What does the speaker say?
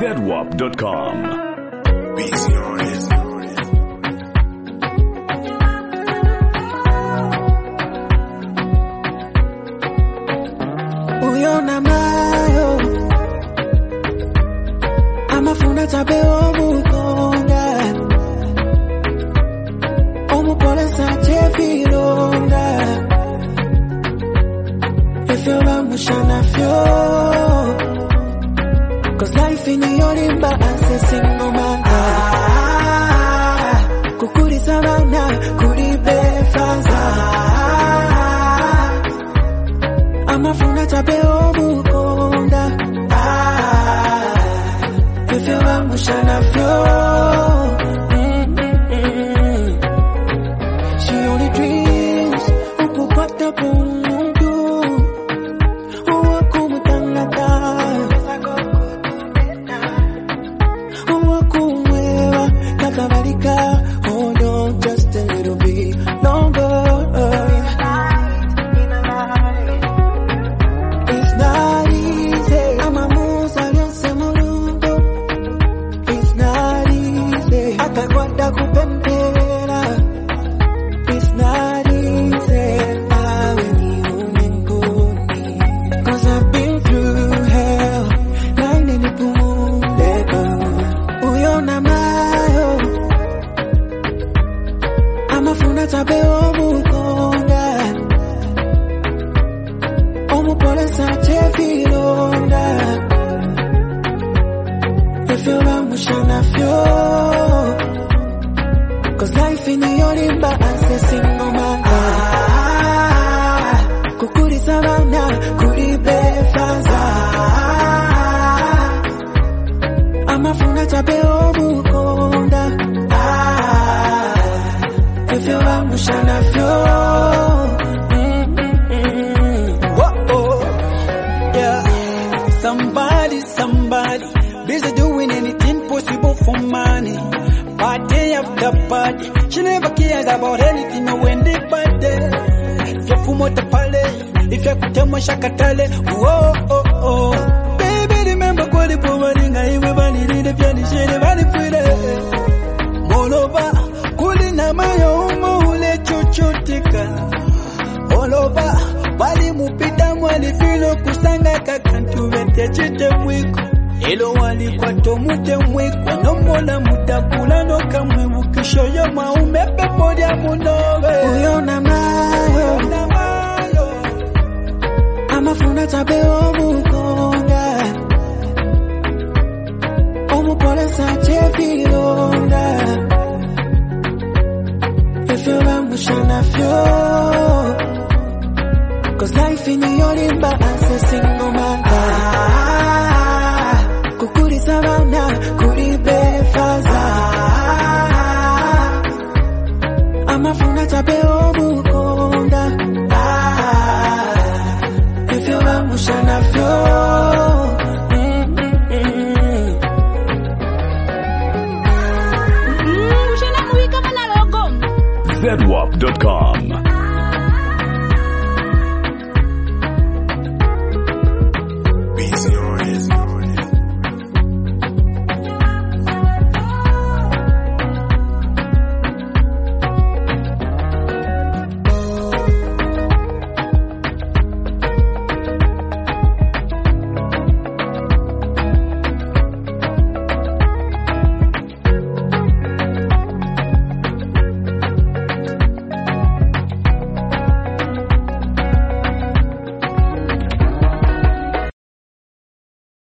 ZWAP.com. Uyona mayo amafuna tabeo mukonga omupole sache vironga ifyo bamushana fyo cause life in yorimba single man kukuri sabana kuri befaza amafuna tabeo mukonda ifyo bamushana fyo she only dreams ukupata pungu uwakumutangata uwakumwewa kakabalika hold on just a little bit longer. It's not easy. Amamuza yose murugo. It's not easy. Akakwata kupembera. It's not easy. Awe ni umenguni. Cause I've been through hell. Nani nipumuleka. Uyona mayo. Amafuna tabeo mukonga. Omupole sache vironga ifyo bamushana fyo cause life in yorimba single man kukuri sabana kuri befaza amafuna tabeo mukonda ifyo bamushana fyo. Somebody busy doing anything possible for money. Party after party, she never cares about anything when they party. If you fumo tapale, if you kutema shakatale, oh oh oh. Baby remember kwa lipo waringa iwe bani lide vyani shene bani fide. Moloba kulina mayo umo ule chuchutika. Moloba bali mupita mwali filo kusanga kakantu vete chite mwiko. Elo wali kwa tomute mwiko nomola mutakula no kamwe mukisho yo maumepe moja munove. Uyona mayo amafuna tabeo mukonga omupole sache vironga ifyo bamushana fyo cause life in yorimba single man kukuri sabana kuri befaza amafuna tabeo mukonda ifyo bamushana fyo. ZWAP.com.